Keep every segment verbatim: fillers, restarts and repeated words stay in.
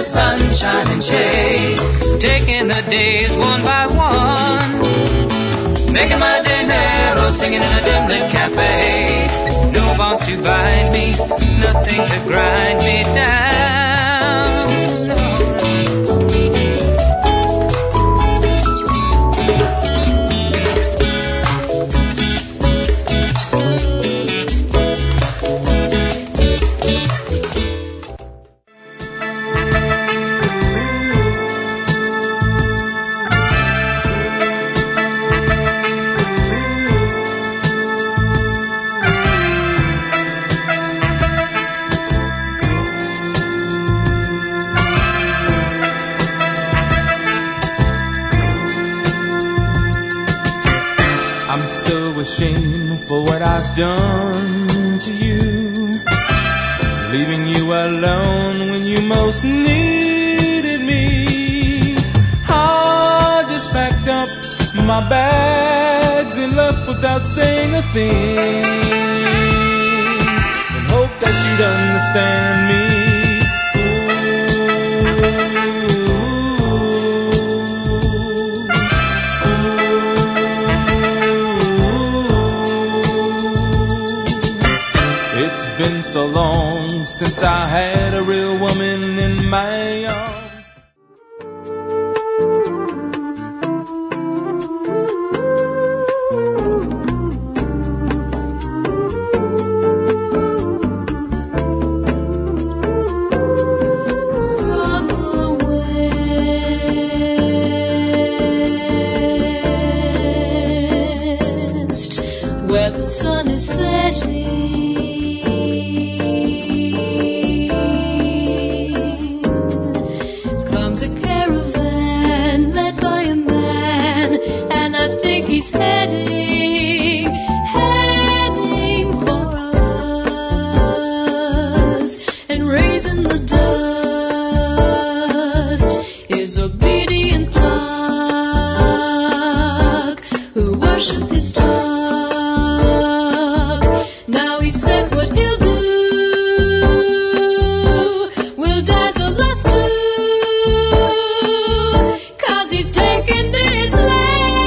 sunshine and shade, taking the days one by one, making my dinero, singing in a dim lit cafe. No bonds to bind me, nothing to grind me down. For what I've done to you, leaving you alone when you most needed me. I just packed up my bags and left without saying a thing, and hope that you'd understand me. Been so long since I had a real woman in my arms. From the west, where the sun is setting, he's heading, heading for us, and raising the dust is obedient flock who worship his talk. Now he says what he'll do will dazzle us too, 'cause he's taking this land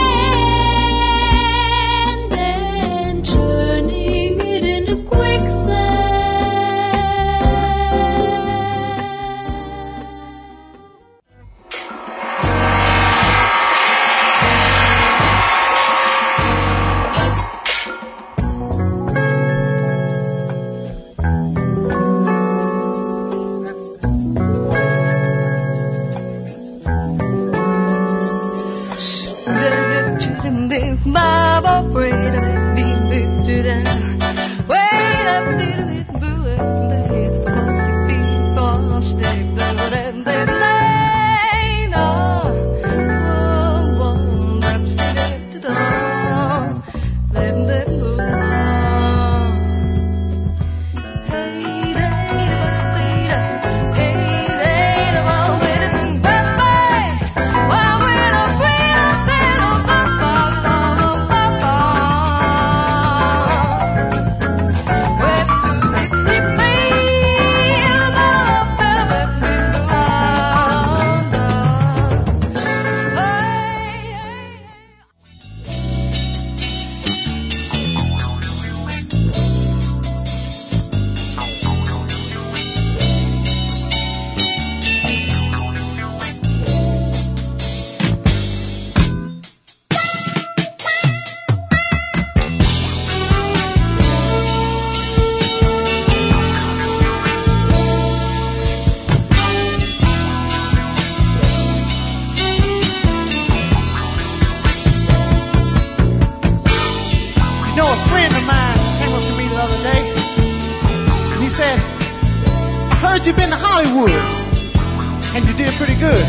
You've been to Hollywood, and you did pretty good.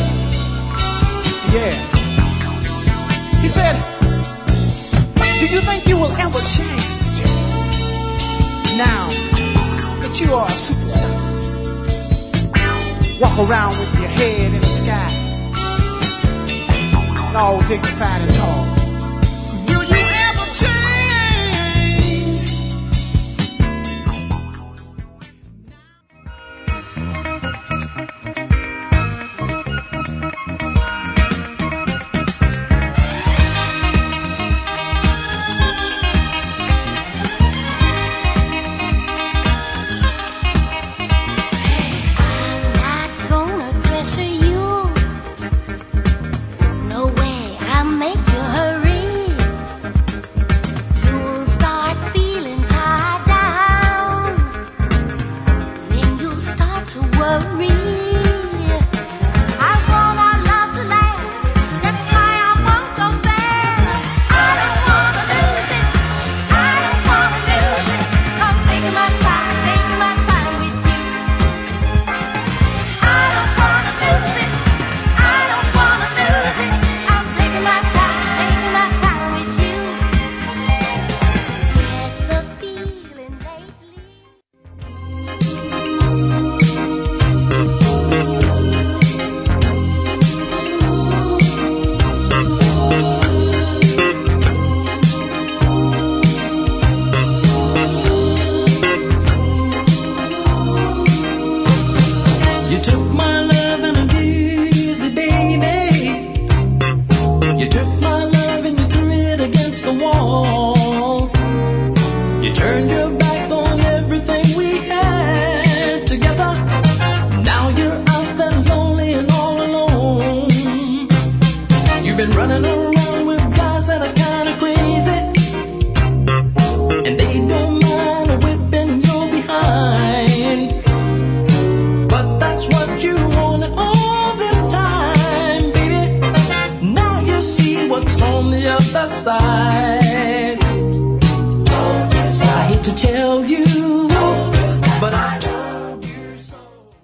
Yeah. He said, do you think you will ever change now that you are a superstar? Walk around with your head in the sky, and all dignified and tall. Will you ever change? my love and abused it, baby. You took my love and you threw it against the wall. You turned your back on everything we had together. Now you're out there lonely and all alone. You've been running around with guys that are kinda crazy, and they don't mind whipping your behind. But that's what you wanted all this time, baby. Now you see what's on the other side. I hate to tell you, but I love you so.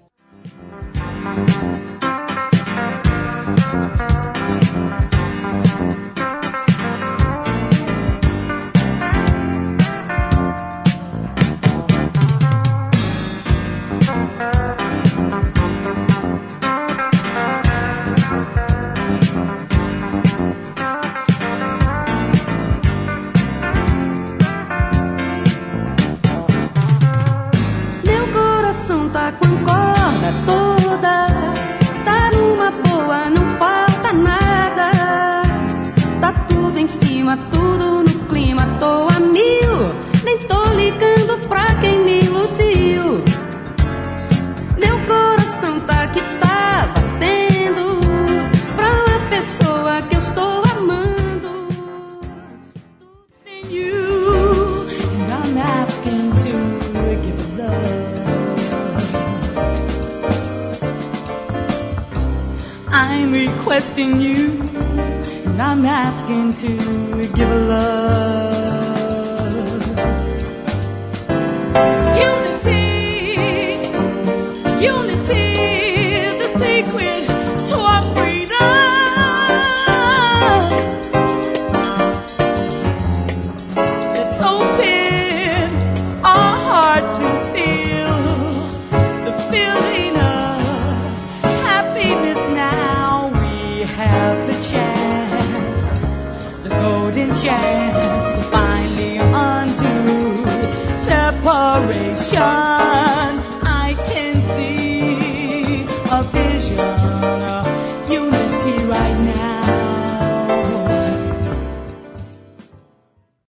Meu coração tá com a corda toda, tá numa boa, não falta nada. Tá tudo em cima, tudo no clima, tô a mil, nem tô ligando pra quem me iludiu. Meu coração tá que tá batendo pra uma pessoa que eu estou amando. You, and I'm asking to give love. I'm requesting you, and I'm asking to give love. Unity, unity is the secret to our freedom. Let's open our hearts and feel the feeling of happiness now. We have the chance, the golden chance to finally undo separation.